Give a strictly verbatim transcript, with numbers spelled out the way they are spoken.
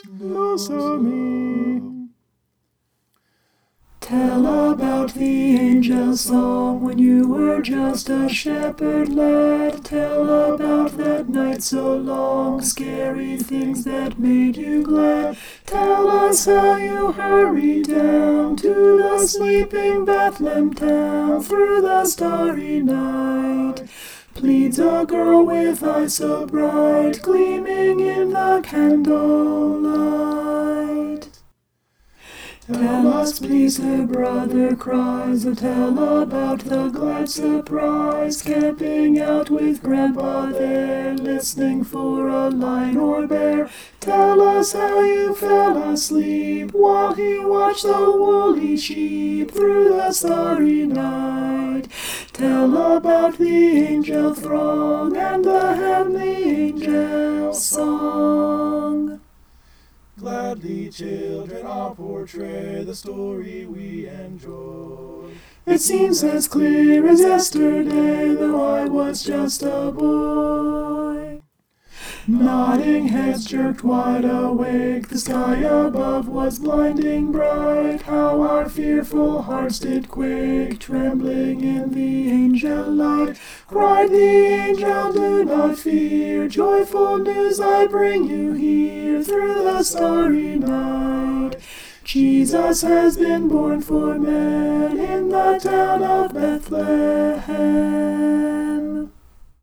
Blossoming. Tell about the angel song when you were just a shepherd lad. Tell about that night so long, scary things that made you glad. Tell us how you hurried down to the sleeping Bethlehem town through the starry night. Pleads a girl with eyes so bright, gleaming in the candlelight. Tell us, please, her brother cries. Oh, tell about the glad surprise, camping out with Grandpa there, listening for a lion or bear. Tell us how you fell asleep while he watched the woolly sheep through the starry night. Tell about the angel throng and the heavenly angel song. Gladly, children, I'll portray the story we enjoy. It seems as clear as yesterday, though I was just a boy. Nodding heads jerked wide awake, the sky above was blinding bright. How our fearful hearts did quake, trembling in the angel light. Cried the angel, do not fear, joyful news I bring you here through the starry night. Jesus has been born for men in the town of Bethlehem.